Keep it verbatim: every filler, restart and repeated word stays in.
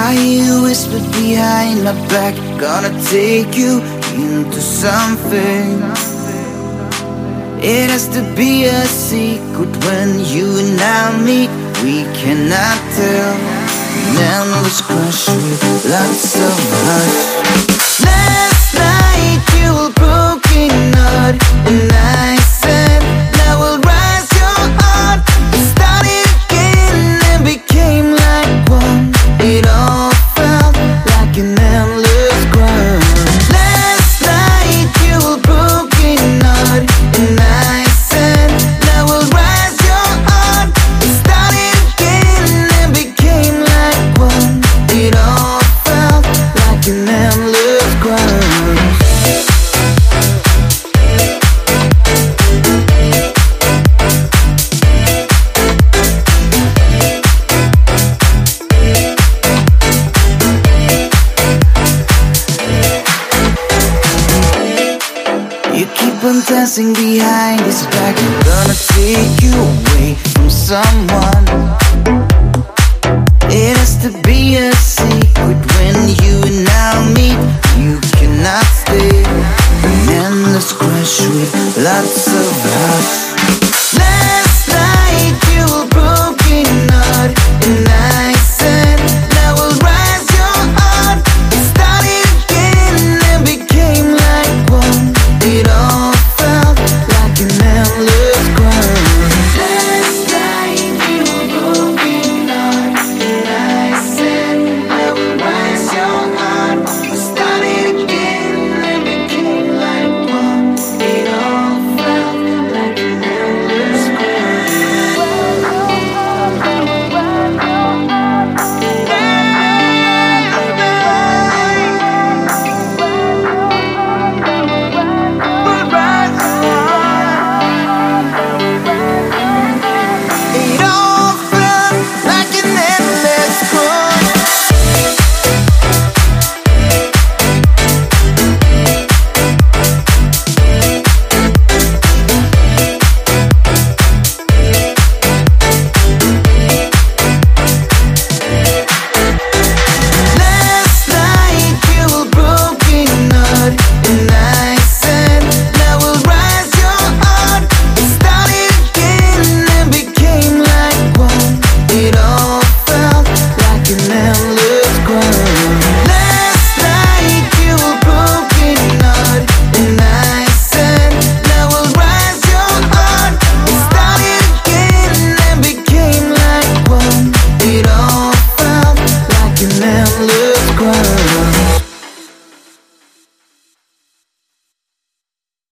I hear you whisper behind my back, gonna take you into something. It has to be a secret when you and I meet. We cannot tell. Now let's crush with lots of hush. Last night you were broken heart, and I said that will rise your heart. It started again and became like one. It all felt like an endless grind. Last night you were broken heart, and I said that will rise your heart. It started again and became like one. It all felt like an endless grind. You keep on dancing behind his back, gonna take you away from someone.